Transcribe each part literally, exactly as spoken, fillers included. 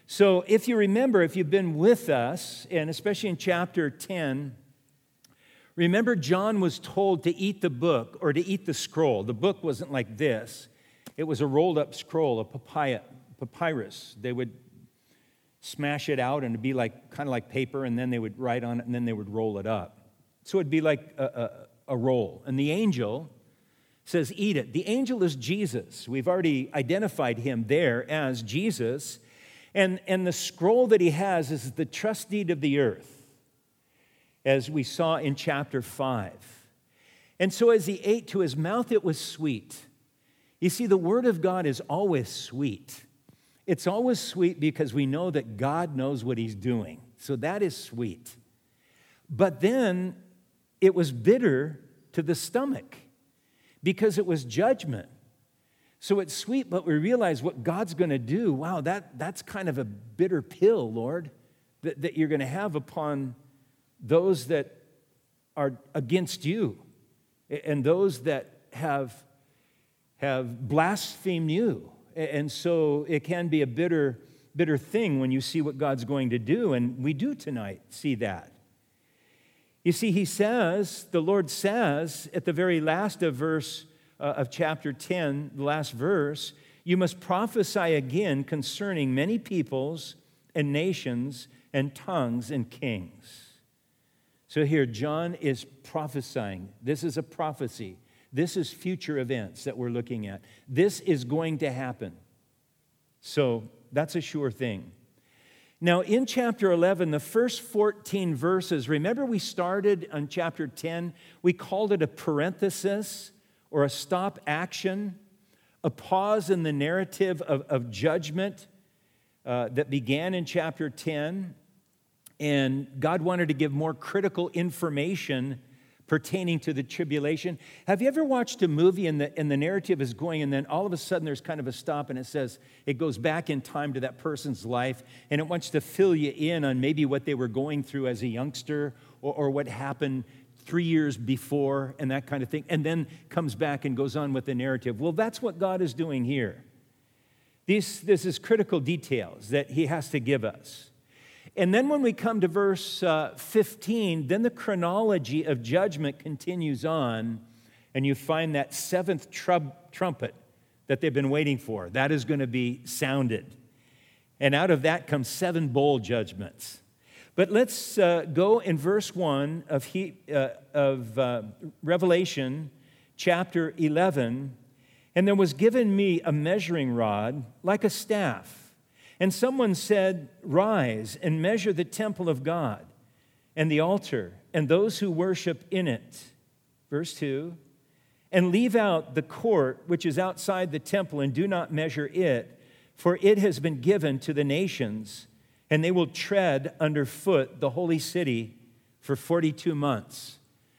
So if you remember, if you've been with us, and especially in chapter ten, remember John was told to eat the book or to eat the scroll. The book wasn't like this. It was a rolled up scroll, a papaya, papyrus. They would smash it out and it'd be like kind of like paper, and then they would write on it and then they would roll it up. So it'd be like a, a, a roll. And the angel says, eat it. The angel is Jesus. We've already identified him there as Jesus. And, and the scroll that he has is the trust deed of the earth, as we saw in chapter five. And so as he ate, to his mouth it was sweet. You see, the word of God is always sweet. It's always sweet because we know that God knows what he's doing. So that is sweet. But then it was bitter to the stomach because it was judgment. So it's sweet, but we realize what God's going to do. Wow, that, that's kind of a bitter pill, Lord, that, that you're going to have upon those that are against you and those that have, have blasphemed you. And so it can be a bitter, bitter thing when you see what God's going to do, and we do tonight see that. You see, he says, the Lord says at the very last of verse uh, of chapter ten, the last verse, you must prophesy again concerning many peoples and nations and tongues and kings. So here, John is prophesying. This is a prophecy. This is future events that we're looking at. This is going to happen. So that's a sure thing. Now, in chapter eleven, the first fourteen verses, remember we started on chapter ten, we called it a parenthesis or a stop action, a pause in the narrative of, of judgment uh, that began in chapter ten. And God wanted to give more critical information pertaining to the tribulation. Have you ever watched a movie and the, and the narrative is going, and then all of a sudden there's kind of a stop and it says, it goes back in time to that person's life, and it wants to fill you in on maybe what they were going through as a youngster or, or what happened three years before and that kind of thing, and then comes back and goes on with the narrative. Well, that's what God is doing here. These, this is critical details that he has to give us. And then when we come to verse uh, fifteen, then the chronology of judgment continues on, and you find that seventh trub- trumpet that they've been waiting for. That is going to be sounded. And out of that comes seven bowl judgments. But let's uh, go in verse one of, he, uh, of uh, Revelation chapter eleven. And there was given me a measuring rod like a staff. And someone said, rise and measure the temple of God and the altar and those who worship in it. Verse two, and leave out the court which is outside the temple and do not measure it, for it has been given to the nations, and they will tread underfoot the holy city for forty-two months.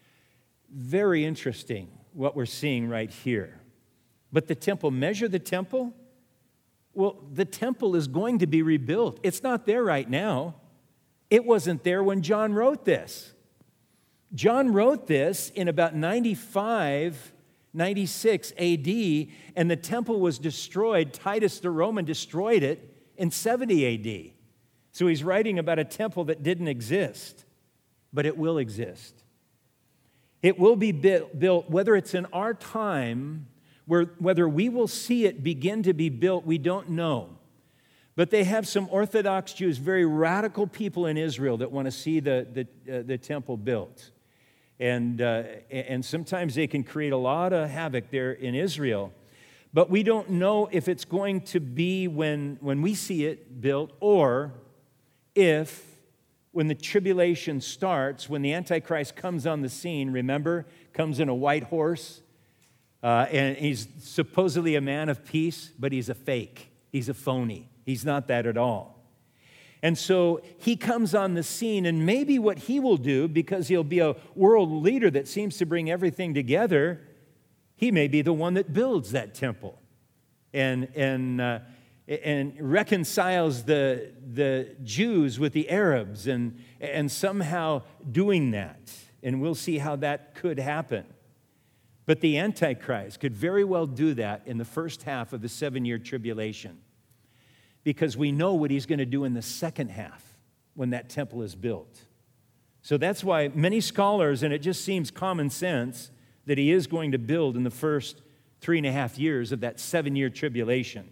Very interesting what we're seeing right here. But the temple, measure the temple? Well, the temple is going to be rebuilt. It's not there right now. It wasn't there when John wrote this. John wrote this in about ninety-five, ninety-six A D, and the temple was destroyed. Titus the Roman destroyed it in seventy A D. So he's writing about a temple that didn't exist, but it will exist. It will be built, whether it's in our time, where whether we will see it begin to be built, we don't know. But they have some Orthodox Jews, very radical people in Israel that want to see the, the, uh, the temple built. And, uh, and sometimes they can create a lot of havoc there in Israel. But we don't know if it's going to be when, when we see it built, or if when the tribulation starts, when the Antichrist comes on the scene, remember, comes in a white horse, Uh, and he's supposedly a man of peace, but he's a fake. He's a phony. He's not that at all. And so he comes on the scene, and maybe what he will do, because he'll be a world leader that seems to bring everything together, he may be the one that builds that temple and, and, uh, and reconciles the, the Jews with the Arabs, and, and somehow doing that. And we'll see how that could happen. But the Antichrist could very well do that in the first half of the seven-year tribulation. because we know what he's going to do in the second half when that temple is built. So that's why many scholars, and it just seems common sense, that he is going to build in the first three and a half years of that seven-year tribulation.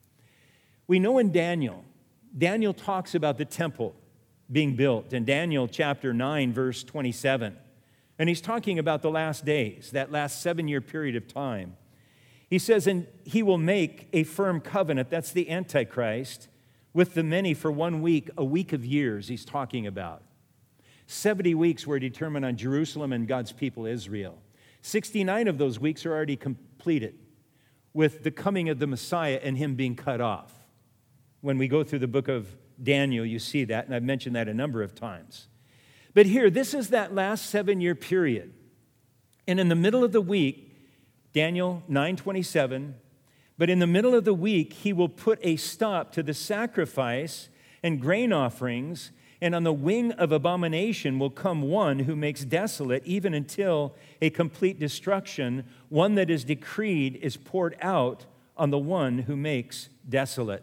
We know in Daniel, Daniel talks about the temple being built in Daniel chapter nine, verse twenty-seven. And he's talking about the last days, that last seven-year period of time. He says, and he will make a firm covenant, that's the Antichrist, with the many for one week, a week of years he's talking about. seventy weeks were determined on Jerusalem and God's people Israel. sixty-nine of those weeks are already completed with the coming of the Messiah and him being cut off. When we go through the book of Daniel, you see that, and I've mentioned that a number of times. But here, this is that last seven-year period. And in the middle of the week, Daniel nine twenty-seven, but in the middle of the week, he will put a stop to the sacrifice and grain offerings, and on the wing of abomination will come one who makes desolate, even until a complete destruction, one that is decreed is poured out on the one who makes desolate.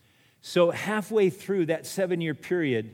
So halfway through that seven-year period,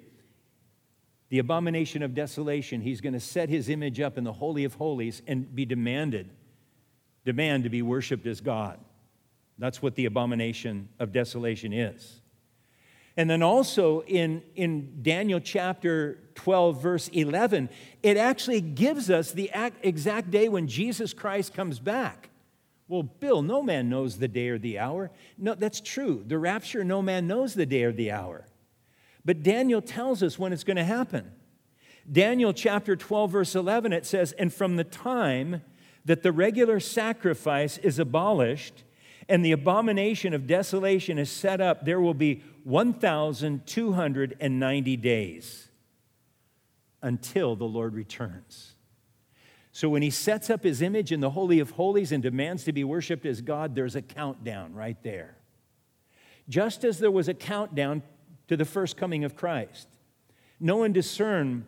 the abomination of desolation, he's going to set his image up in the Holy of Holies and be demanded, demand to be worshiped as God. That's what the abomination of desolation is. And then also in, in Daniel chapter twelve, verse eleven, it actually gives us the exact day when Jesus Christ comes back. Well, Bill, no man knows the day or the hour. No, that's true. The rapture, no man knows the day or the hour. But Daniel tells us when it's going to happen. Daniel chapter twelve, verse eleven, it says, and from the time that the regular sacrifice is abolished and the abomination of desolation is set up, there will be one thousand two hundred ninety days until the Lord returns. So when he sets up his image in the Holy of Holies and demands to be worshiped as God, there's a countdown right there. Just as there was a countdown to the first coming of Christ. Know and discern,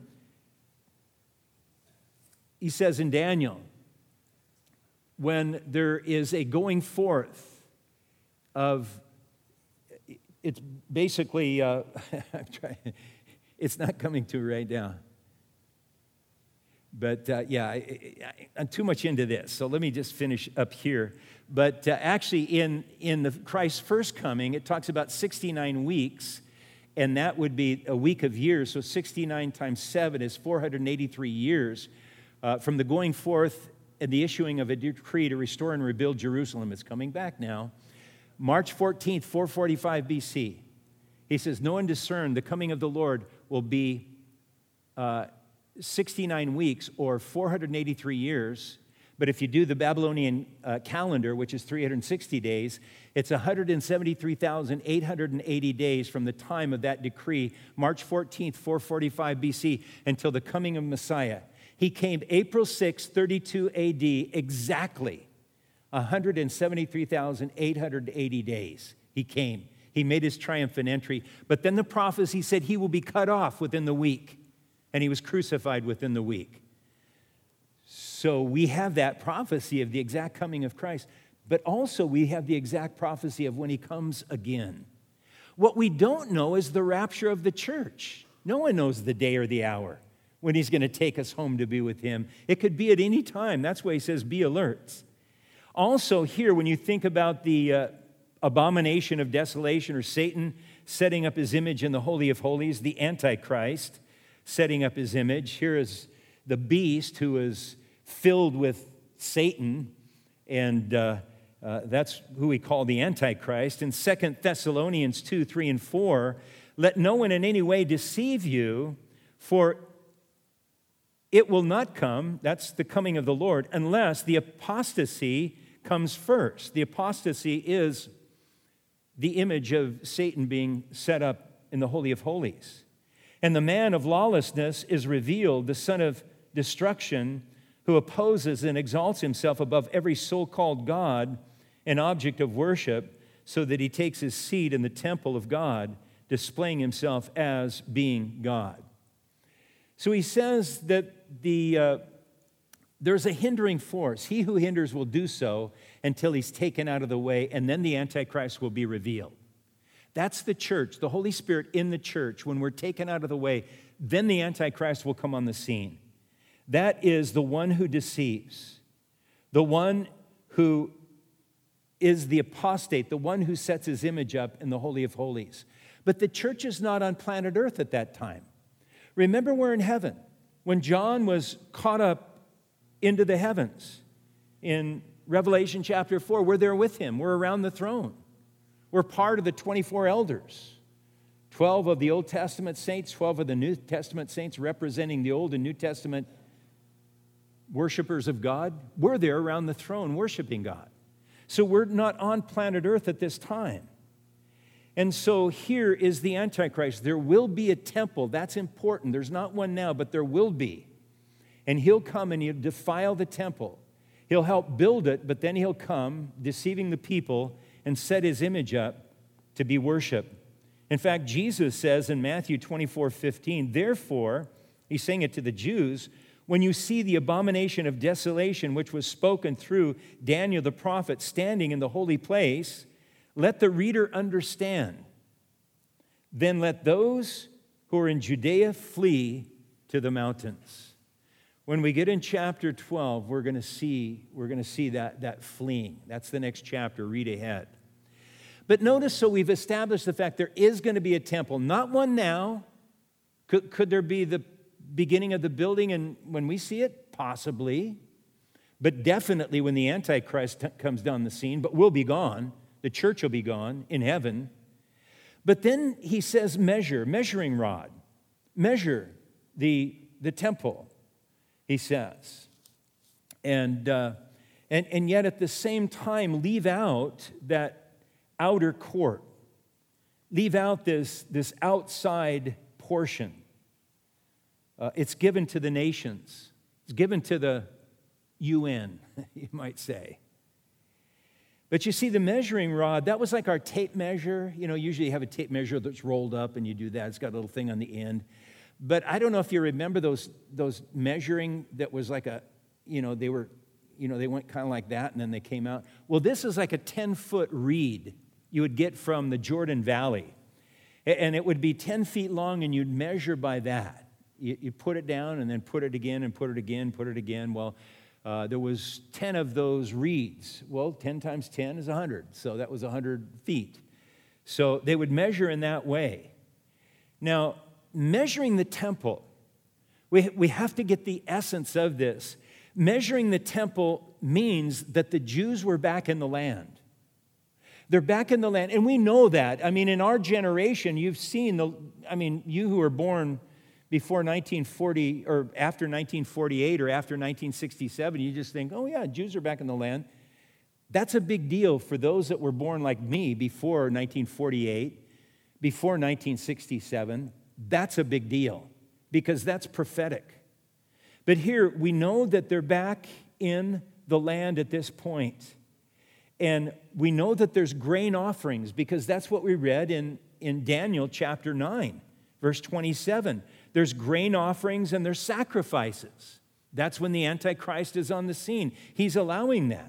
he says in Daniel, when there is a going forth of, it's basically, uh, I'm trying, it's not coming to right now. But uh, yeah, I, I, I'm too much into this, so let me just finish up here. But uh, actually, in, in the Christ's first coming, it talks about sixty-nine weeks, and that would be a week of years. So sixty-nine times seven is four hundred eighty-three years uh, from the going forth and the issuing of a decree to restore and rebuild Jerusalem. It's coming back now. March fourteenth, four forty-five B C. He says, know and discern the coming of the Lord will be uh, sixty-nine weeks or four hundred eighty-three years. But if you do the Babylonian uh, calendar, which is three hundred sixty days, it's one hundred seventy-three thousand eight hundred eighty days from the time of that decree, March fourteenth, four forty-five B C, until the coming of Messiah. He came April sixth, thirty-two A D, exactly one hundred seventy-three thousand eight hundred eighty days. He came. He made his triumphant entry. But then the prophecy said he will be cut off within the week. And he was crucified within the week. So we have that prophecy of the exact coming of Christ, but also we have the exact prophecy of when he comes again. What we don't know is the rapture of the church. No one knows the day or the hour when he's going to take us home to be with him. It could be at any time. That's why he says, be alert. Also here, when you think about the uh, abomination of desolation, or Satan setting up his image in the Holy of Holies, the Antichrist setting up his image. Here is the beast who is filled with Satan, and uh, uh, that's who we call the Antichrist. In Second Thessalonians two, three, and four, let no one in any way deceive you, for it will not come, that's the coming of the Lord, unless the apostasy comes first. The apostasy is the image of Satan being set up in the Holy of Holies. And the man of lawlessness is revealed, the son of destruction, who opposes and exalts himself above every so-called God and object of worship, so that he takes his seat in the temple of God, displaying himself as being God. So he says that the uh, there's a hindering force. He who hinders will do so until he's taken out of the way, and then the Antichrist will be revealed. That's the church, the Holy Spirit in the church. When we're taken out of the way, then the Antichrist will come on the scene. That is the one who deceives, the one who is the apostate, the one who sets his image up in the Holy of Holies. But the church is not on planet Earth at that time. Remember, we're in heaven. When John was caught up into the heavens in Revelation chapter four, we're there with him. We're around the throne. We're part of the twenty-four elders. twelve of the Old Testament saints, twelve of the New Testament saints representing the Old and New Testament worshipers of God. We're there around the throne worshiping God. So we're not on planet Earth at this time. And so here is the Antichrist. There will be a temple. That's important. There's not one now, but there will be. And he'll come and he'll defile the temple. He'll help build it, but then he'll come, deceiving the people, and set his image up to be worshiped. In fact, Jesus says in Matthew twenty-four fifteen, therefore, he's saying it to the Jews, when you see the abomination of desolation, which was spoken through Daniel the prophet standing in the holy place, let the reader understand. Then let those who are in Judea flee to the mountains. When we get in chapter twelve, we're going to see, we're going to see that, that fleeing. That's the next chapter. Read ahead. But notice, so we've established the fact there is going to be a temple. Not one now. Could, could there be the beginning of the building and when we see it? Possibly. But definitely when the Antichrist t- comes down the scene, but we'll be gone. The church will be gone in heaven. But then he says measure, measuring rod. Measure the, the temple, he says. And, uh, and, and yet at the same time leave out that outer court. Leave out this, this outside portion. Uh, it's given to the nations. It's given to the U N, you might say. But you see, the measuring rod, that was like our tape measure. You know, usually you have a tape measure that's rolled up and you do that. It's got a little thing on the end. But I don't know if you remember those, those measuring that was like a, you know, they were, you know, they went kind of like that and then they came out. Well, this is like a ten-foot reed you would get from the Jordan Valley. And it would be ten feet long and you'd measure by that. You, you put it down and then put it again and put it again, put it again. Well, uh, there was ten of those reeds. Well, ten times ten is one hundred. So that was one hundred feet. So they would measure in that way. Now, measuring the temple, we, we have to get the essence of this. Measuring the temple means that the Jews were back in the land. They're back in the land, and we know that. I mean, in our generation, you've seen the, I mean, you who were born before nineteen forty or after nineteen forty-eight or after nineteen sixty-seven, you just think, oh yeah, Jews are back in the land. That's a big deal for those that were born like me before nineteen forty-eight, before nineteen sixty-seven. That's a big deal because that's prophetic. But here we know that they're back in the land at this point. And we know that there's grain offerings because that's what we read in, in Daniel chapter nine, verse twenty-seven. There's grain offerings and there's sacrifices. That's when the Antichrist is on the scene. He's allowing that.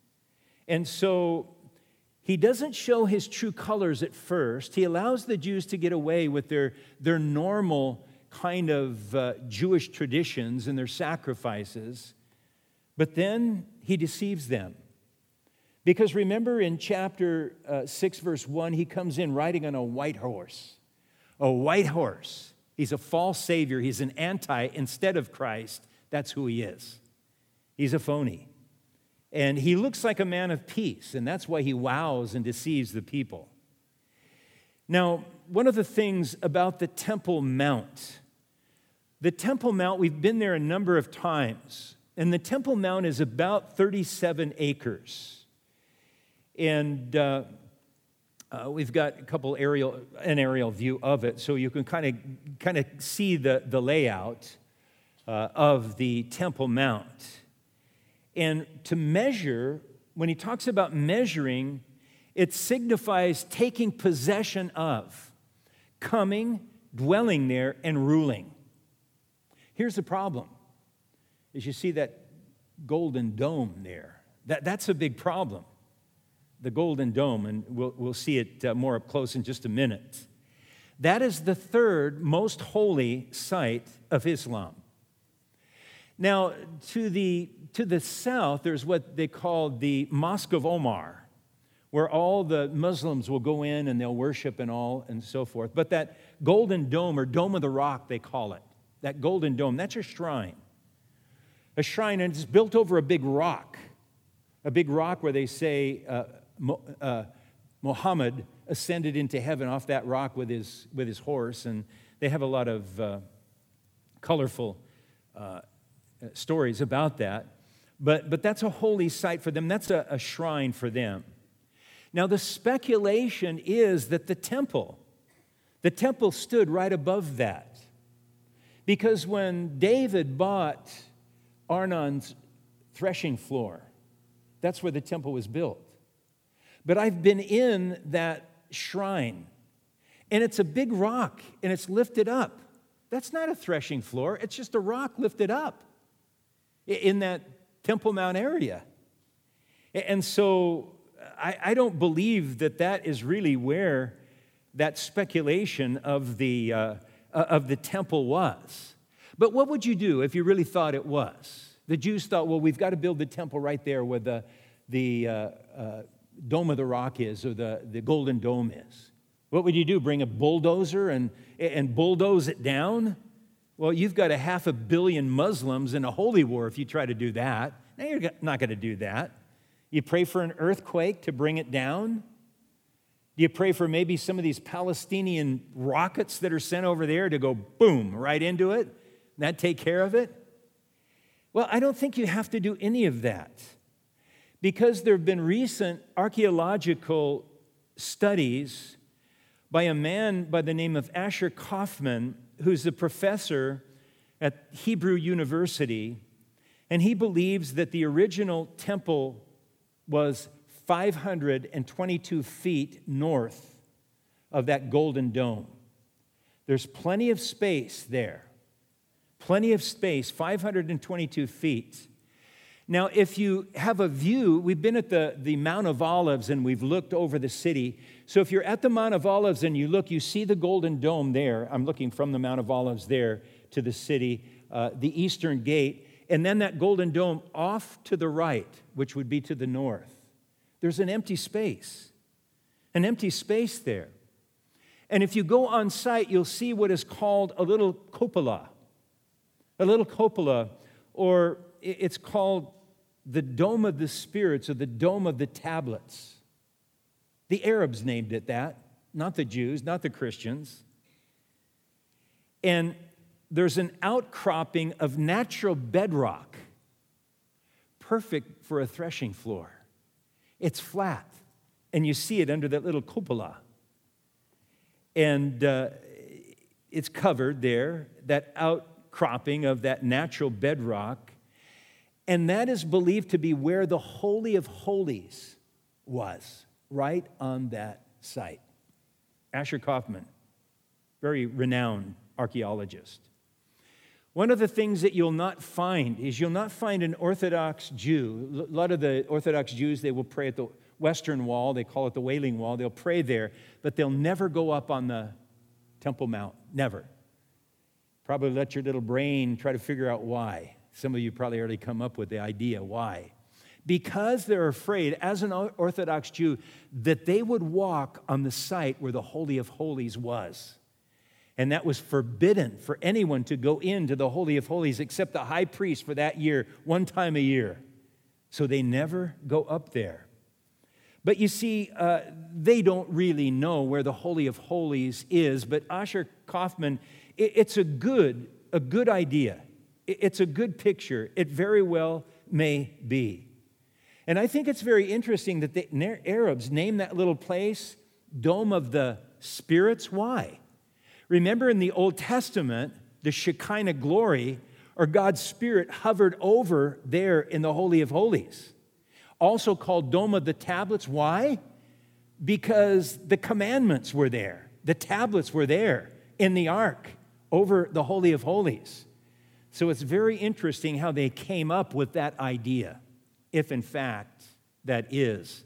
And so he doesn't show his true colors at first. He allows the Jews to get away with their, their normal kind of uh, Jewish traditions and their sacrifices. But then he deceives them. Because remember in chapter uh, six, verse one, he comes in riding on a white horse. A white horse. He's a false savior. He's an anti instead of Christ. That's who he is. He's a phony. And he looks like a man of peace, and that's why he wows and deceives the people. Now, one of the things about the Temple Mount, the Temple Mount, we've been there a number of times, and the Temple Mount is about thirty-seven acres. And uh, uh, we've got a couple aerial, an aerial view of it, so you can kind of kind of see the, the layout uh, of the Temple Mount. And to measure, when he talks about measuring, it signifies taking possession of, coming, dwelling there, and ruling. Here's the problem, is you see that golden dome there. That, that's a big problem. the Golden Dome, and we'll, we'll see it uh, more up close in just a minute. That is the third most holy site of Islam. Now, to the, to the south, there's what they call the Mosque of Omar, where all the Muslims will go in and they'll worship and all and so forth. But that Golden Dome, or Dome of the Rock, they call it, that Golden Dome, that's a shrine. A shrine, and it's built over a big rock, a big rock where they say uh, Mo, uh, Muhammad ascended into heaven off that rock with his, with his horse, and they have a lot of uh, colorful uh, stories about that. But, but that's a holy site for them. That's a, a shrine for them. Now, the speculation is that the temple, the temple stood right above that. Because when David bought Arnon's threshing floor, that's where the temple was built. But I've been in that shrine, and it's a big rock, and it's lifted up. That's not a threshing floor. It's just a rock lifted up in that Temple Mount area. And so I, I don't believe that that is really where that speculation of the, uh, of the temple was. But what would you do if you really thought it was? The Jews thought, well, we've got to build the temple right there where the, the uh, uh, Dome of the Rock is, or the, the Golden Dome is. What would you do? Bring a bulldozer and, and bulldoze it down? Well, you've got a half a billion Muslims in a holy war if you try to do that. Now, you're not going to do that. You pray for an earthquake to bring it down? Do you pray for maybe some of these Palestinian rockets that are sent over there to go boom right into it? And that take care of it? Well, I don't think you have to do any of that, because there have been recent archaeological studies by a man by the name of Asher Kaufman, who's a professor at Hebrew University, and he believes that the original temple was five hundred twenty-two feet north of that Golden Dome. There's plenty of space there. Plenty of space, five hundred twenty-two feet. Now, if you have a view, we've been at the, the Mount of Olives and we've looked over the city. So if you're at the Mount of Olives and you look, you see the Golden Dome there. I'm looking from the Mount of Olives there to the city, uh, the eastern gate, and then that Golden Dome off to the right, which would be to the north. There's an empty space, an empty space there. And if you go on site, you'll see what is called a little cupola. A little cupola, or it's called the Dome of the Spirits, or the Dome of the Tablets. The Arabs named it that, not the Jews, not the Christians. And there's an outcropping of natural bedrock, perfect for a threshing floor. It's flat, and you see it under that little cupola. And uh, it's covered there, that outcropping of that natural bedrock. And that is believed to be where the Holy of Holies was, right on that site. Asher Kaufman, very renowned archaeologist. One of the things that you'll not find is you'll not find an Orthodox Jew. A lot of the Orthodox Jews, they will pray at the Western Wall. They call it the Wailing Wall. They'll pray there, but they'll never go up on the Temple Mount. Never. Probably let your little brain try to figure out why. Some of you probably already come up with the idea why. Because they're afraid, as an Orthodox Jew, that they would walk on the site where the Holy of Holies was. And that was forbidden for anyone to go into the Holy of Holies except the high priest for that year, one time a year. So they never go up there. But you see, uh, they don't really know where the Holy of Holies is. But Asher Kaufman, it, it's a good, a good idea. It, it's a good picture. It very well may be. And I think it's very interesting that the Arabs named that little place Dome of the Spirits. Why? Remember in the Old Testament, the Shekinah glory, or God's Spirit, hovered over there in the Holy of Holies. Also called Dome of the Tablets. Why? Because the commandments were there. The tablets were there in the ark over the Holy of Holies. So it's very interesting how they came up with that idea, if in fact that is the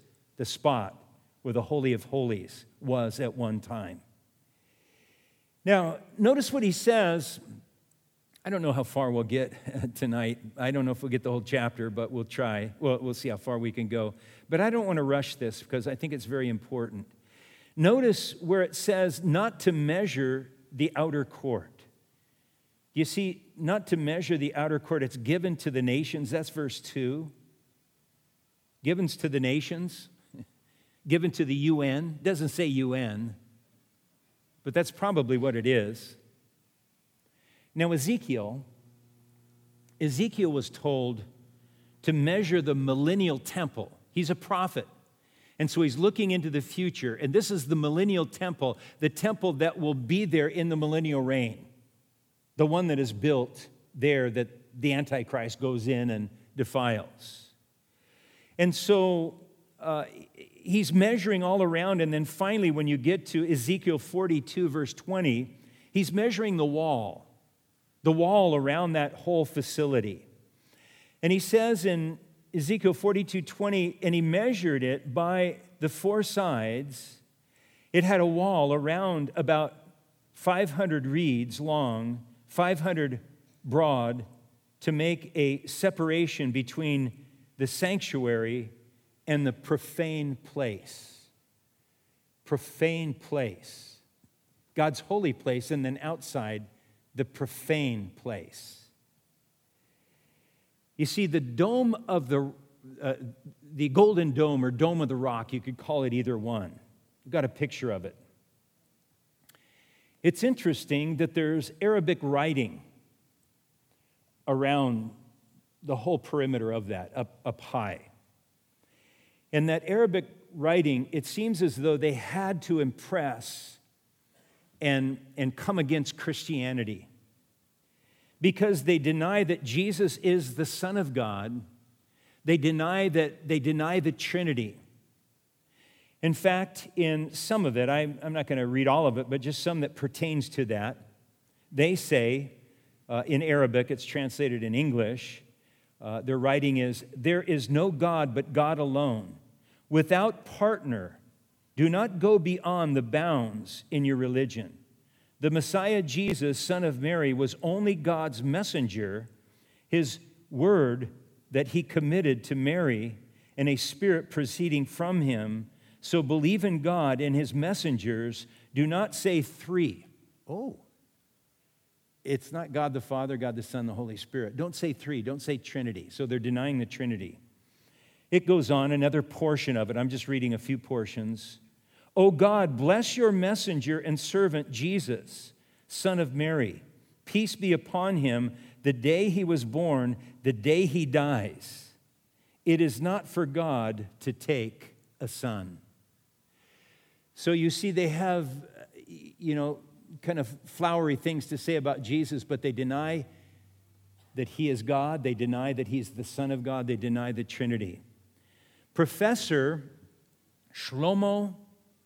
the spot where the Holy of Holies was at one time. Now, notice what he says. I don't know how far we'll get tonight. I don't know if we'll get the whole chapter, but we'll try. Well, we'll see how far we can go. But I don't want to rush this because I think it's very important. Notice where it says not to measure the outer court. You see, not to measure the outer court, it's given to the nations. That's verse two. Given to the nations, given to the U N. It doesn't say U N, but that's probably what it is. Now, Ezekiel, Ezekiel was told to measure the millennial temple. He's a prophet. And so he's looking into the future. And this is the millennial temple, the temple that will be there in the millennial reign. The one that is built there that the Antichrist goes in and defiles. And so uh, he's measuring all around. And then finally, when you get to Ezekiel forty-two, verse twenty, he's measuring the wall. The wall around that whole facility. And he says in Ezekiel forty-two twenty, and he measured it by the four sides. It had a wall around about five hundred reeds long, five hundred broad, to make a separation between the sanctuary and the profane place. Profane place. God's holy place, and then outside, the profane place. You see, the dome of the, uh, the golden dome or dome of the rock, you could call it either one. You've got a picture of it. It's interesting that there's Arabic writing around the whole perimeter of that, up, up high. And that Arabic writing, it seems as though they had to impress and, and come against Christianity, because they deny that Jesus is the Son of God. They deny that they deny the Trinity. In fact, in some of it, I'm, I'm not going to read all of it, but just some that pertains to that, they say, uh, in Arabic, it's translated in English, uh, their writing is, "There is no God but God alone. Without partner, do not go beyond the bounds in your religion. The Messiah Jesus, son of Mary, was only God's messenger, his word that he committed to Mary, and a spirit proceeding from him. So believe in God and his messengers. Do not say three." Oh, it's not God the Father, God the Son, the Holy Spirit. Don't say three. Don't say Trinity. So they're denying the Trinity. It goes on, another portion of it. I'm just reading a few portions. "O God, bless your messenger and servant Jesus, son of Mary. Peace be upon him the day he was born, the day he dies. It is not for God to take a son." So you see, they have, you know, kind of flowery things to say about Jesus, but they deny that he is God. They deny that he's the Son of God. They deny the Trinity. Professor Shlomo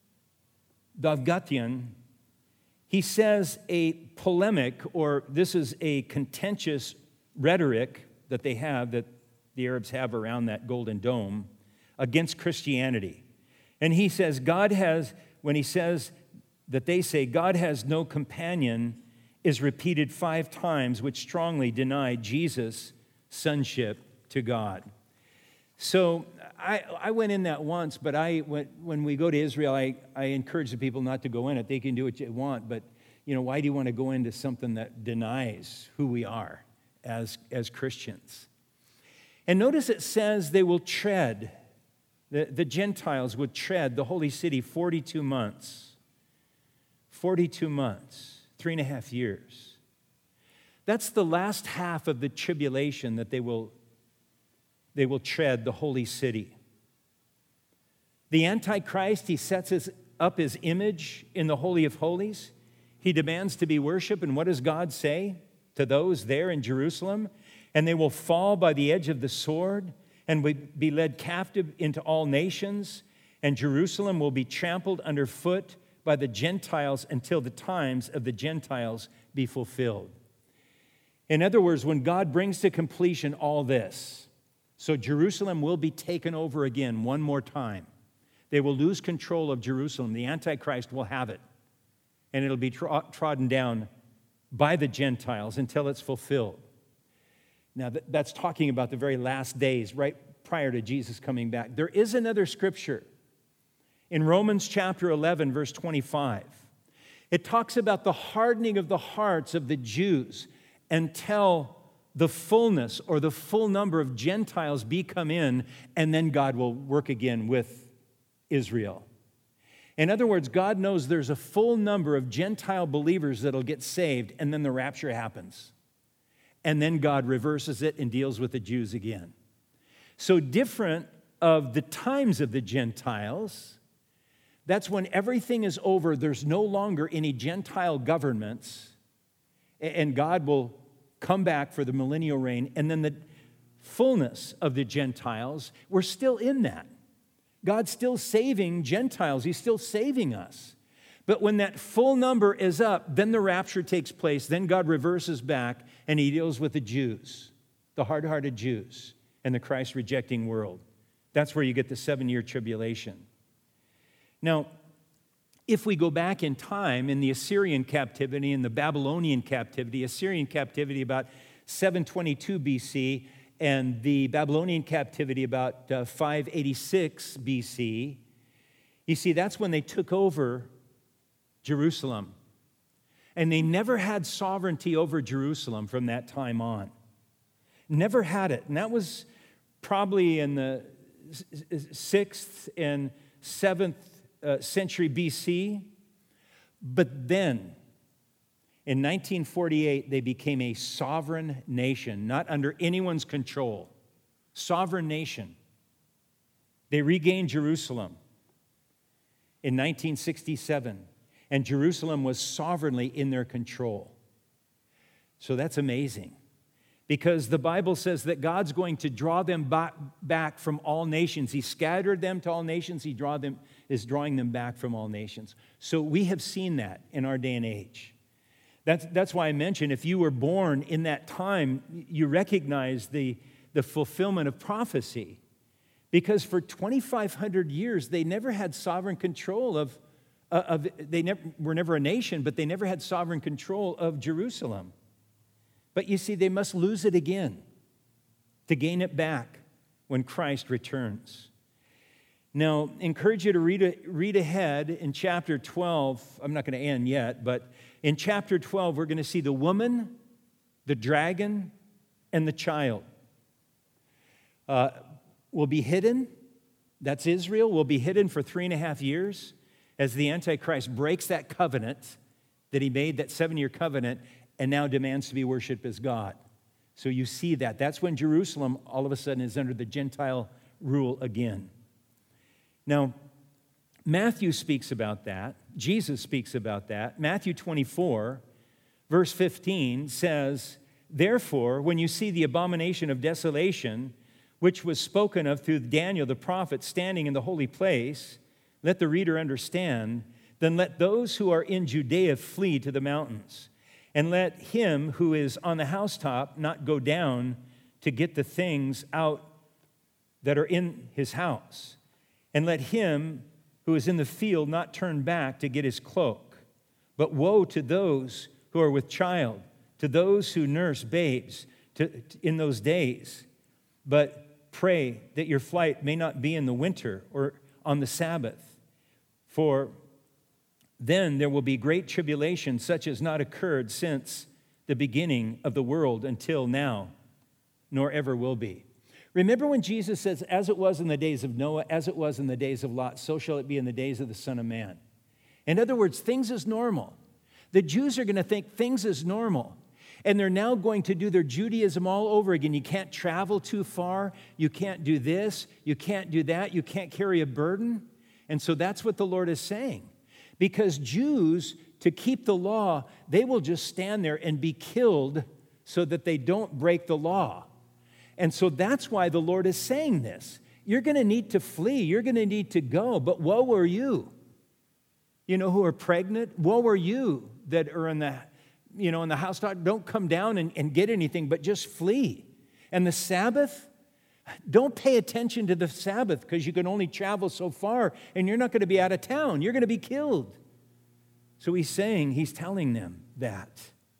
Davgatian, he says a polemic, or this is a contentious rhetoric that they have, that the Arabs have around that golden dome, against Christianity. And he says God has, when he says that they say God has no companion, is repeated five times, which strongly deny Jesus' sonship to God. So I, I went in that once, but I when, when we go to Israel, I, I encourage the people not to go in it. They can do what they want, but you know, why do you want to go into something that denies who we are as, as Christians? And notice it says they will tread, the, the Gentiles would tread the holy city forty-two months. forty-two months, three and a half years. That's the last half of the tribulation that they will They will tread the holy city. The Antichrist, he sets his, up his image in the Holy of Holies. He demands to be worshiped, and what does God say to those there in Jerusalem? "And they will fall by the edge of the sword and be led captive into all nations, and Jerusalem will be trampled underfoot by the Gentiles until the times of the Gentiles be fulfilled." In other words, when God brings to completion all this, so Jerusalem will be taken over again one more time. They will lose control of Jerusalem. The Antichrist will have it, and it'll be tro- trodden down by the Gentiles until it's fulfilled. Now, that's talking about the very last days, right prior to Jesus coming back. There is another scripture in Romans chapter eleven, verse twenty-five. It talks about the hardening of the hearts of the Jews until the fullness or the full number of Gentiles be come in, and then God will work again with Israel. In other words, God knows there's a full number of Gentile believers that'll get saved, and then the rapture happens. And then God reverses it and deals with the Jews again. So different of the times of the Gentiles, that's when everything is over. There's no longer any Gentile governments, and God will come back for the millennial reign, and then the fullness of the Gentiles, we're still in that. God's still saving Gentiles. He's still saving us. But when that full number is up, then the rapture takes place. Then God reverses back, and he deals with the Jews, the hard-hearted Jews, and the Christ-rejecting world. That's where you get the seven-year tribulation. Now, if we go back in time in the Assyrian captivity and the Babylonian captivity, Assyrian captivity about seven twenty-two B C and the Babylonian captivity about uh, five eighty-six B C, you see, that's when they took over Jerusalem. And they never had sovereignty over Jerusalem from that time on. Never had it. And that was probably in the sixth and seventh Uh, century B C, but then in nineteen forty-eight they became a sovereign nation, not under anyone's control. Sovereign nation. They regained Jerusalem in nineteen sixty-seven, and Jerusalem was sovereignly in their control. So that's amazing, because the Bible says that God's going to draw them back from all nations. He scattered them to all nations. He draw them, is drawing them back from all nations. So we have seen that in our day and age. That's, that's why I mentioned if you were born in that time, you recognize the, the fulfillment of prophecy. Because for twenty-five hundred years, they never had sovereign control of, uh, of they never, were never a nation, but they never had sovereign control of Jerusalem. But you see, they must lose it again to gain it back when Christ returns. Now, I encourage you to read, a, read ahead in chapter twelve. I'm not going to end yet, but in chapter twelve, we're going to see the woman, the dragon, and the child uh, will be hidden. That's Israel, will be hidden for three and a half years as the Antichrist breaks that covenant that he made, that seven-year covenant, and now demands to be worshiped as God. So you see that. That's when Jerusalem all of a sudden is under the Gentile rule again. Now, Matthew speaks about that. Jesus speaks about that. Matthew twenty-four, verse fifteen says, "Therefore, when you see the abomination of desolation, which was spoken of through Daniel the prophet standing in the holy place, let the reader understand, then let those who are in Judea flee to the mountains. And let him who is on the housetop not go down to get the things out that are in his house. And let him who is in the field not turn back to get his cloak. But woe to those who are with child, to those who nurse babes to, in those days. But pray that your flight may not be in the winter or on the Sabbath. For then there will be great tribulation, such as not occurred since the beginning of the world until now, nor ever will be." Remember when Jesus says, as it was in the days of Noah, as it was in the days of Lot, so shall it be in the days of the Son of Man. In other words, things is normal. The Jews are going to think things is normal. And they're now going to do their Judaism all over again. You can't travel too far. You can't do this. You can't do that. You can't carry a burden. And so that's what the Lord is saying. Because Jews, to keep the law, they will just stand there and be killed so that they don't break the law. And so that's why the Lord is saying this. You're going to need to flee. You're going to need to go. But woe are you, you know, who are pregnant. Woe are you that are in the, you know, in the house. Don't come down and, and get anything, but just flee. And the Sabbath, Don't pay attention to the Sabbath because you can only travel so far and you're not going to be out of town. You're going to be killed. So he's saying, he's telling them that.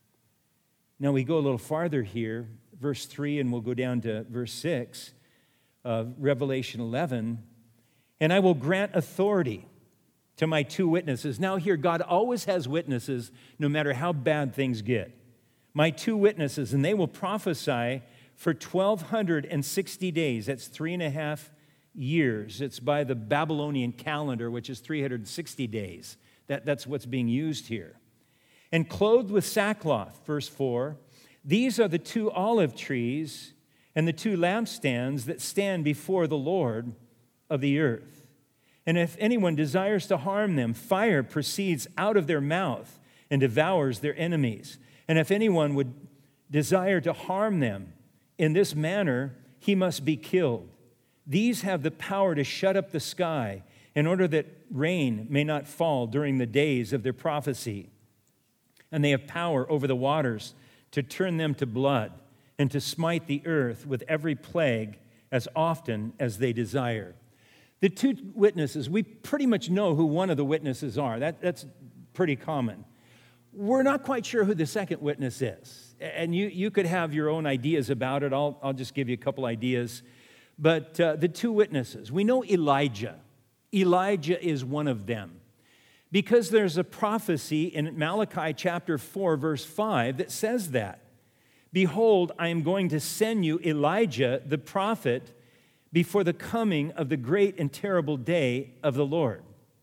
Now we go a little farther here, verse three, and we'll go down to verse six of Revelation eleven. And I will grant authority to my two witnesses. Now here, God always has witnesses no matter how bad things get. My two witnesses, and they will prophesy for twelve sixty days. That's three and a half years. It's by the Babylonian calendar, which is three hundred sixty days. That, that's what's being used here. And clothed with sackcloth, verse four, these are the two olive trees and the two lampstands that stand before the Lord of the earth. And if anyone desires to harm them, fire proceeds out of their mouth and devours their enemies. And if anyone would desire to harm them in this manner, he must be killed. These have the power to shut up the sky in order that rain may not fall during the days of their prophecy. And they have power over the waters to turn them to blood and to smite the earth with every plague as often as they desire. The two witnesses, we pretty much know who one of the witnesses are. That, that's pretty common. We're not quite sure who the second witness is. And you, you could have your own ideas about it. I'll, I'll just give you a couple ideas. But uh, the two witnesses, we know Elijah. Elijah is one of them. Because there's a prophecy in Malachi chapter four, verse five, that says that. Behold, I am going to send you Elijah the prophet before the coming of the great and terrible day of the Lord.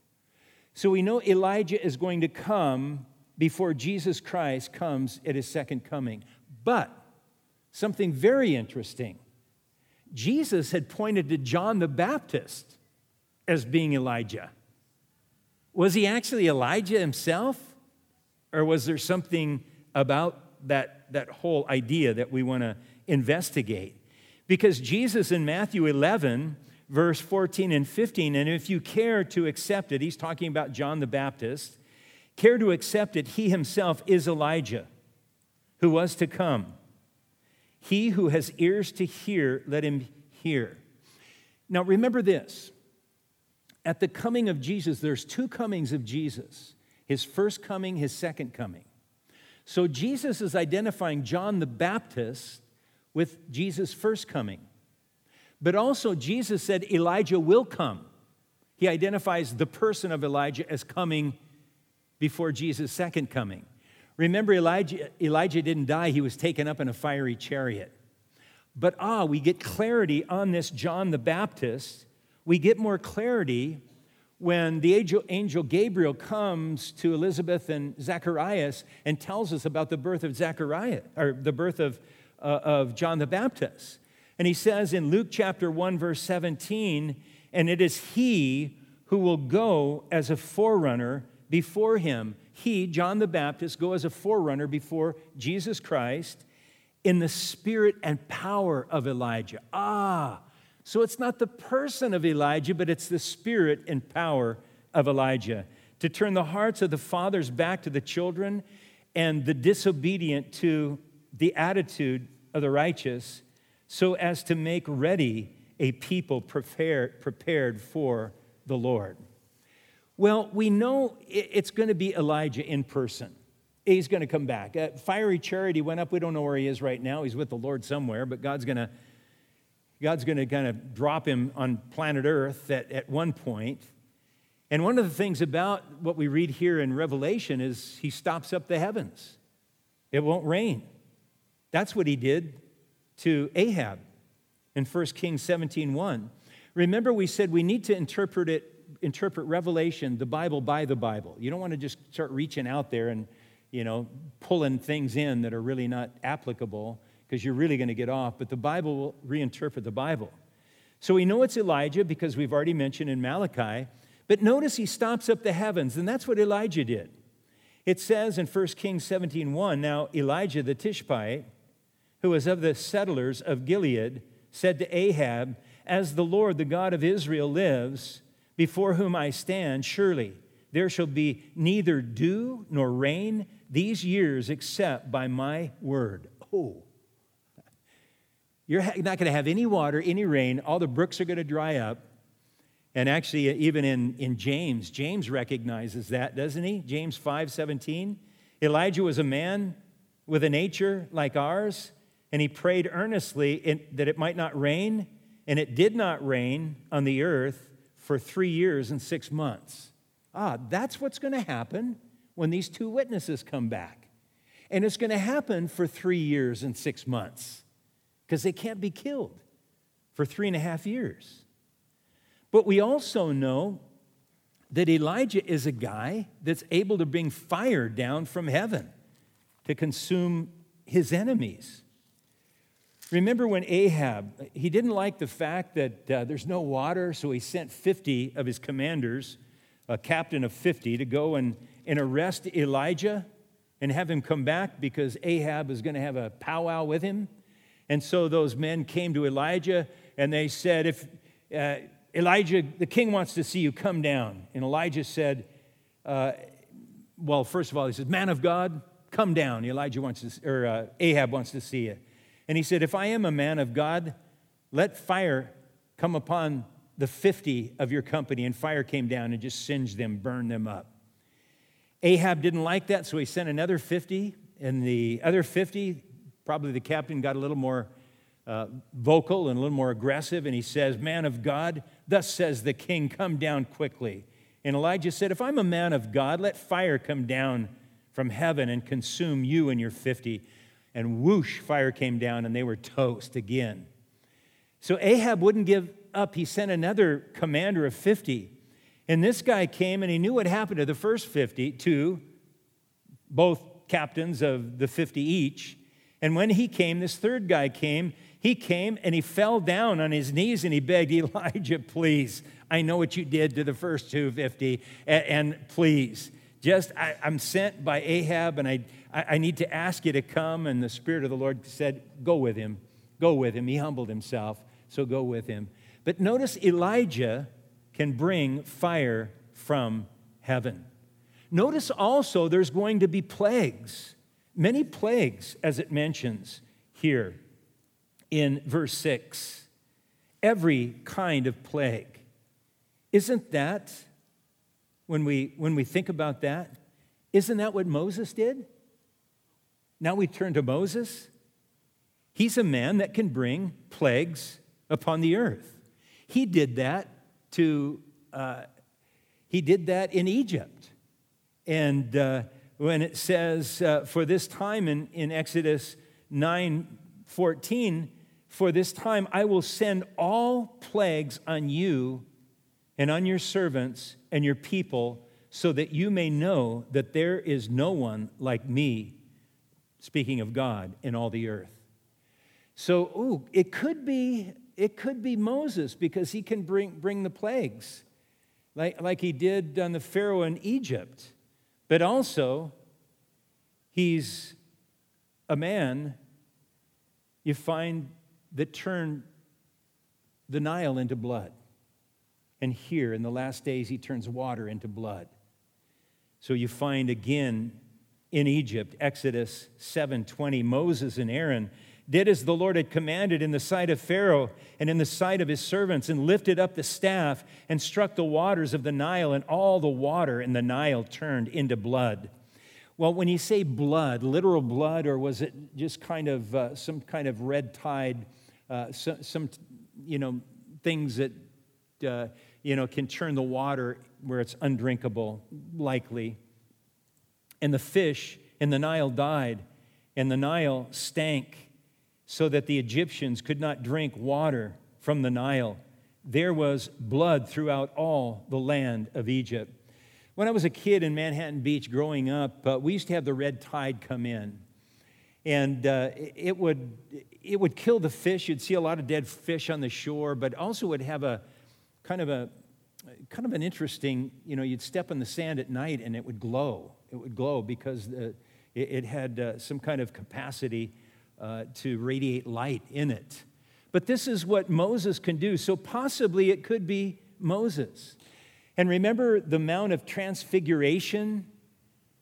So we know Elijah is going to come before Jesus Christ comes at his second coming. But something very interesting. Jesus had pointed to John the Baptist as being Elijah. Was he actually Elijah himself? Or was there something about that, that whole idea that we want to investigate? Because Jesus in Matthew eleven, verse fourteen and fifteen, and if you care to accept it, he's talking about John the Baptist, care to accept it, he himself is Elijah, who was to come. He who has ears to hear, let him hear. Now remember this. At the coming of Jesus, there's two comings of Jesus. His first coming, his second coming. So Jesus is identifying John the Baptist with Jesus' first coming. But also Jesus said Elijah will come. He identifies the person of Elijah as coming before Jesus' second coming. Remember, Elijah, Elijah didn't die. He was taken up in a fiery chariot. But ah, we get clarity on this John the Baptist. We get more clarity when the angel, angel Gabriel comes to Elizabeth and Zacharias and tells us about the birth of Zachariah, or the birth of, uh, of John the Baptist. And he says in Luke chapter one, verse seventeen, and it is he who will go as a forerunner before him. He, John the Baptist, go as a forerunner before Jesus Christ in the spirit and power of Elijah. Ah, so it's not the person of Elijah, but it's the spirit and power of Elijah to turn the hearts of the fathers back to the children and the disobedient to the attitude of the righteous, so as to make ready a people prepared, prepared for the Lord. Well, we know it's going to be Elijah in person. He's going to come back. Uh, fiery chariot, he went up. We don't know where he is right now. He's with the Lord somewhere, but God's going to God's going to kind of drop him on planet Earth at, at one point. And one of the things about what we read here in Revelation is he stops up the heavens. It won't rain. That's what he did to Ahab in First Kings seventeen one. Remember, we said we need to interpret it, interpret Revelation, the Bible, by the Bible. You don't want to just start reaching out there and, you know, pulling things in that are really not applicable, because you're really going to get off. But the Bible will reinterpret the Bible. So we know it's Elijah because we've already mentioned in Malachi. But notice he stops up the heavens, and that's what Elijah did. It says in First Kings seventeen one, now Elijah the Tishbite, who was of the settlers of Gilead, said to Ahab, as the Lord, the God of Israel, lives, before whom I stand, surely there shall be neither dew nor rain these years except by my word. Oh, You're not going to have any water, any rain. All the brooks are going to dry up. And actually, even in, in James, James recognizes that, doesn't he? James five seventeen. Elijah was a man with a nature like ours, and he prayed earnestly in, that it might not rain, and it did not rain on the earth for three years and six months. Ah, that's what's going to happen when these two witnesses come back. And it's going to happen for three years and six months because they can't be killed for three and a half years. But we also know that Elijah is a guy that's able to bring fire down from heaven to consume his enemies. Remember when Ahab, he didn't like the fact that uh, there's no water, so he sent fifty of his commanders, a captain of fifty, to go and, and arrest Elijah and have him come back because Ahab was going to have a powwow with him. And so those men came to Elijah and they said, if uh, Elijah, the king wants to see you, come down. And Elijah said, uh, well, first of all, he says, man of God, come down. Elijah wants to, or uh, Ahab wants to see you. And he said, if I am a man of God, let fire come upon the fifty of your company. And fire came down and just singed them, burned them up. Ahab didn't like that, so he sent another fifty. And the other fifty, probably the captain got a little more uh, vocal and a little more aggressive. And he says, man of God, thus says the king, come down quickly. And Elijah said, if I'm a man of God, let fire come down from heaven and consume you and your fifty. And whoosh, fire came down and they were toast again. So Ahab wouldn't give up. He sent another commander of fifty. And this guy came and he knew what happened to the first fifty, to both captains of the fifty each. And when he came, this third guy came, he came and he fell down on his knees and he begged, Elijah, please, I know what you did to the first two fifty, and, and please, just, I, I'm sent by Ahab and I, I, I need to ask you to come. And the Spirit of the Lord said, go with him, go with him. He humbled himself, so go with him. But notice Elijah can bring fire from heaven. Notice also there's going to be plagues, many plagues as it mentions here in verse six. Every kind of plague. Isn't that, when we, when we think about that, isn't that what Moses did? Now we turn to Moses. He's a man that can bring plagues upon the earth. He did that to, uh, he did that in Egypt. And uh, when it says, uh, for this time in, in Exodus nine fourteen, for this time I will send all plagues on you and on your servants and your people, so that you may know that there is no one like me, speaking of God, in all the earth. So, ooh, it could be, it could be Moses, because he can bring, bring the plagues, like, like he did on the Pharaoh in Egypt. But also, he's a man, you find, that turned the Nile into blood. And here, in the last days, he turns water into blood. So you find again in Egypt, Exodus seven twenty, Moses and Aaron did as the Lord had commanded in the sight of Pharaoh and in the sight of his servants, and lifted up the staff and struck the waters of the Nile, and all the water in the Nile turned into blood. Well, when you say blood, literal blood, or was it just kind of uh, some kind of red tide, uh, some, some, you know, things that, uh, you know, can turn the water where it's undrinkable, likely. And the fish in the Nile died, and the Nile stank, so that the Egyptians could not drink water from the Nile. There was blood throughout all the land of Egypt. When I was a kid in Manhattan Beach growing up, uh, we used to have the red tide come in. And uh, it would it would kill the fish. You'd see a lot of dead fish on the shore, but also would have a kind of a kind of an interesting, you know, you'd step on the sand at night and it would glow. It would glow because the, it, it had uh, some kind of capacity uh, to radiate light in it. But this is what Moses can do. So possibly it could be Moses. And remember the Mount of Transfiguration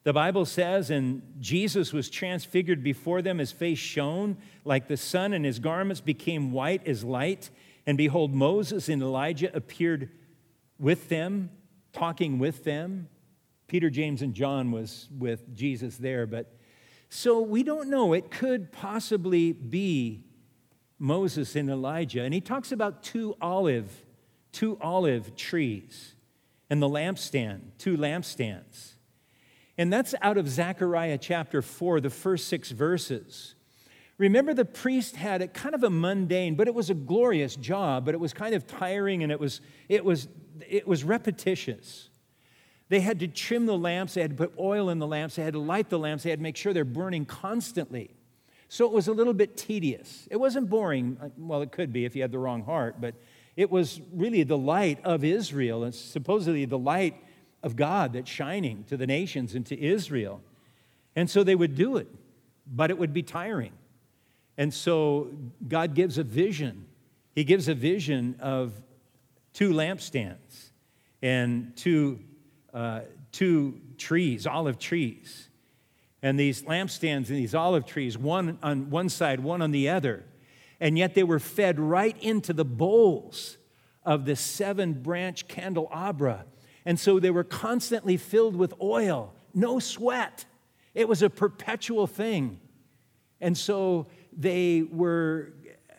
The Bible says, and Jesus was transfigured before them, his face shone like the sun, and his garments became white as light. And behold, Moses and Elijah appeared with them, talking with them. Peter, James, and John was with Jesus there. But so we don't know. It could possibly be Moses and Elijah. And he talks about two olive, two olive trees and the lampstand, two lampstands. And that's out of Zechariah chapter four, the first six verses. Remember, the priest had a kind of a mundane, but it was a glorious job, but it was kind of tiring, and it was, it was, it was repetitious. They had to trim the lamps, they had to put oil in the lamps, they had to light the lamps, they had to make sure they're burning constantly. So it was a little bit tedious. It wasn't boring. Well, it could be if you had the wrong heart, but it was really the light of Israel, and supposedly the light of God that's shining to the nations and to Israel. And so they would do it, but it would be tiring. And so God gives a vision. He gives a vision of two lampstands and two, uh, two trees, olive trees. And these lampstands and these olive trees, one on one side, one on the other. And yet they were fed right into the bowls of the seven-branch candelabra. And so they were constantly filled with oil, no sweat. It was a perpetual thing. And so they were,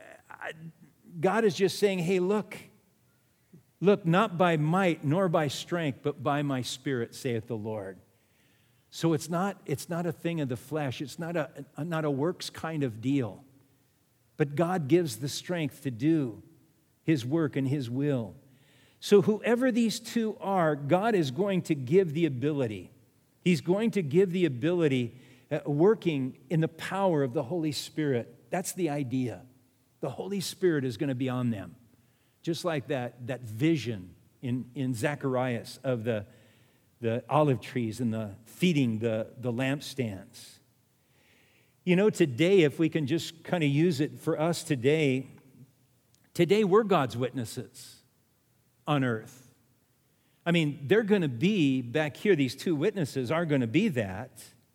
God is just saying, hey, look, look, not by might nor by strength, but by my Spirit, saith the Lord. So it's not, it's not a thing of the flesh. It's not a, not a works kind of deal. But God gives the strength to do his work and his will. So whoever these two are, God is going to give the ability. He's going to give the ability, uh, working in the power of the Holy Spirit. That's the idea. The Holy Spirit is going to be on them. Just like that, that vision in, in Zacharias of the, the olive trees and the feeding the, the lampstands. You know, today, if we can just kind of use it for us today, today we're God's witnesses on earth. I mean, they're going to be back here, these two witnesses are going to be that.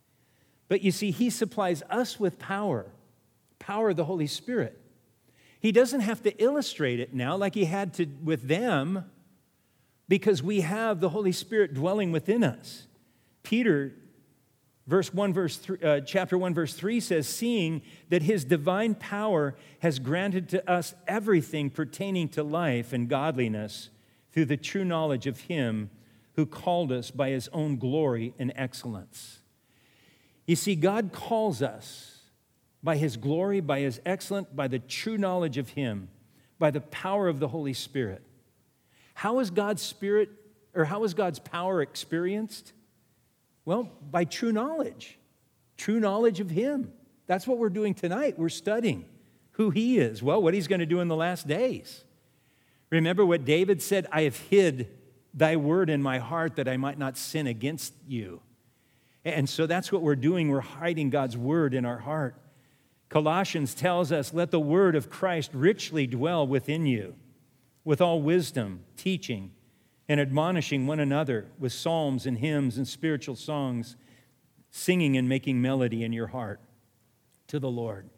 But you see, he supplies us with power, power of the Holy Spirit. He doesn't have to illustrate it now like he had to with them, because we have the Holy Spirit dwelling within us. Peter, verse one, verse three, uh, chapter one, verse three says, seeing that his divine power has granted to us everything pertaining to life and godliness through the true knowledge of him who called us by his own glory and excellence. You see, God calls us by his glory, by his excellence, by the true knowledge of him, by the power of the Holy Spirit. How is God's Spirit, or how is God's power experienced? Well, by true knowledge, true knowledge of him. That's what we're doing tonight. We're studying who he is, well, what he's going to do in the last days. Remember what David said, I have hid thy word in my heart that I might not sin against you. And so that's what we're doing. We're hiding God's word in our heart. Colossians tells us, let the word of Christ richly dwell within you, with all wisdom, teaching, and admonishing one another with psalms and hymns and spiritual songs, singing and making melody in your heart to the Lord.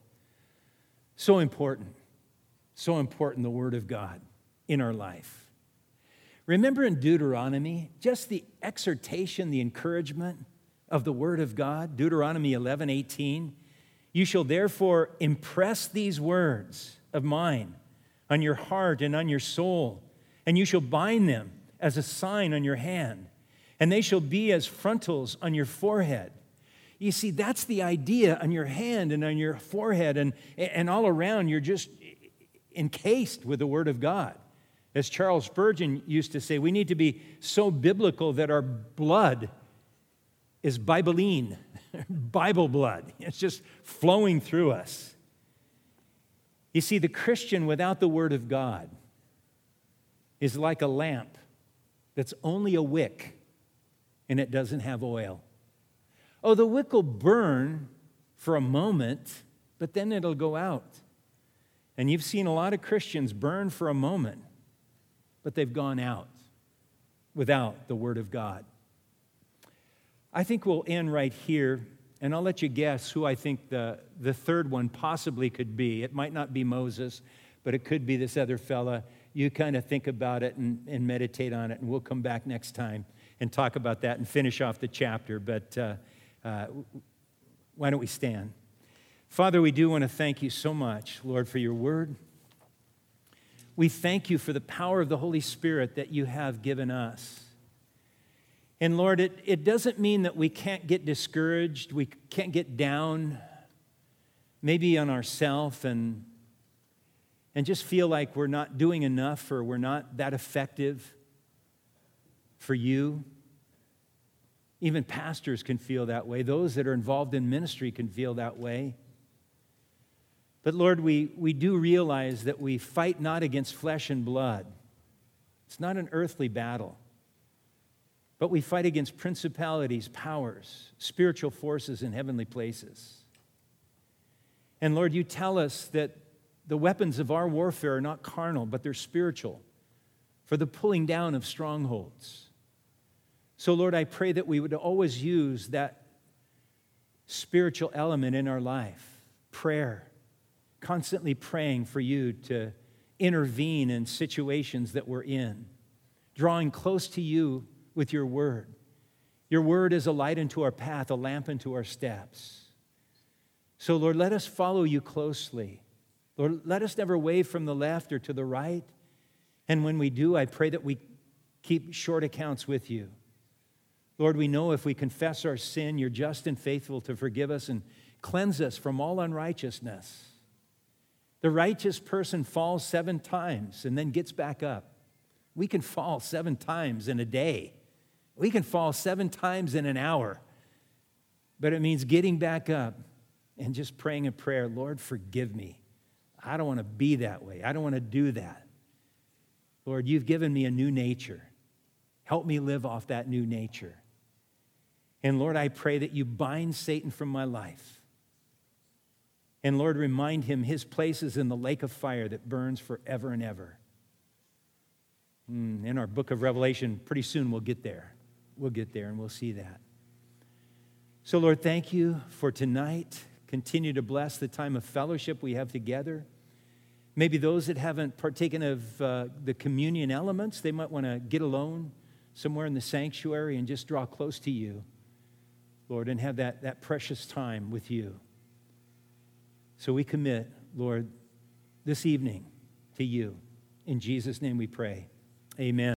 So important, so important, the word of God in our life. Remember in Deuteronomy, just the exhortation, the encouragement of the word of God, Deuteronomy eleven eighteen. You shall therefore impress these words of mine on your heart and on your soul, and you shall bind them as a sign on your hand, and they shall be as frontals on your forehead. You see, that's the idea, on your hand and on your forehead, and, and all around, you're just encased with the word of God. As Charles Spurgeon used to say, we need to be so biblical that our blood is Bibline, Bible blood. It's just flowing through us. You see, the Christian without the word of God is like a lamp that's only a wick and it doesn't have oil. Oh, the wick will burn for a moment, but then it'll go out. And you've seen a lot of Christians burn for a moment, but they've gone out without the word of God. I think we'll end right here, and I'll let you guess who I think the, the third one possibly could be. It might not be Moses, but it could be this other fella. You kind of think about it and, and meditate on it, and we'll come back next time and talk about that and finish off the chapter. But uh, uh, why don't we stand? Father, we do want to thank you so much, Lord, for your word. We thank you for the power of the Holy Spirit that you have given us. And Lord, it, it doesn't mean that we can't get discouraged, we can't get down, maybe on ourselves and, and just feel like we're not doing enough or we're not that effective for you. Even pastors can feel that way. Those that are involved in ministry can feel that way. But Lord, we, we do realize that we fight not against flesh and blood. It's not an earthly battle. But we fight against principalities, powers, spiritual forces in heavenly places. And Lord, you tell us that the weapons of our warfare are not carnal, but they're spiritual, for the pulling down of strongholds. So Lord, I pray that we would always use that spiritual element in our life, prayer, constantly praying for you to intervene in situations that we're in, drawing close to you with your word. Your word is a light unto our path, a lamp unto our steps. So, Lord, let us follow you closely. Lord, let us never wave from the left or to the right. And when we do, I pray that we keep short accounts with you. Lord, we know if we confess our sin, you're just and faithful to forgive us and cleanse us from all unrighteousness. The righteous person falls seven times and then gets back up. We can fall seven times in a day. We can fall seven times in an hour. But it means getting back up and just praying a prayer, Lord, forgive me. I don't want to be that way. I don't want to do that. Lord, you've given me a new nature. Help me live off that new nature. And Lord, I pray that you bind Satan from my life. And Lord, remind him his place is in the lake of fire that burns forever and ever. In our book of Revelation, pretty soon we'll get there. We'll get there and we'll see that. So Lord, thank you for tonight. Continue to bless the time of fellowship we have together. Maybe those that haven't partaken of uh, the communion elements, they might want to get alone somewhere in the sanctuary and just draw close to you, Lord, and have that, that precious time with you. So we commit, Lord, this evening to you. In Jesus' name we pray. Amen.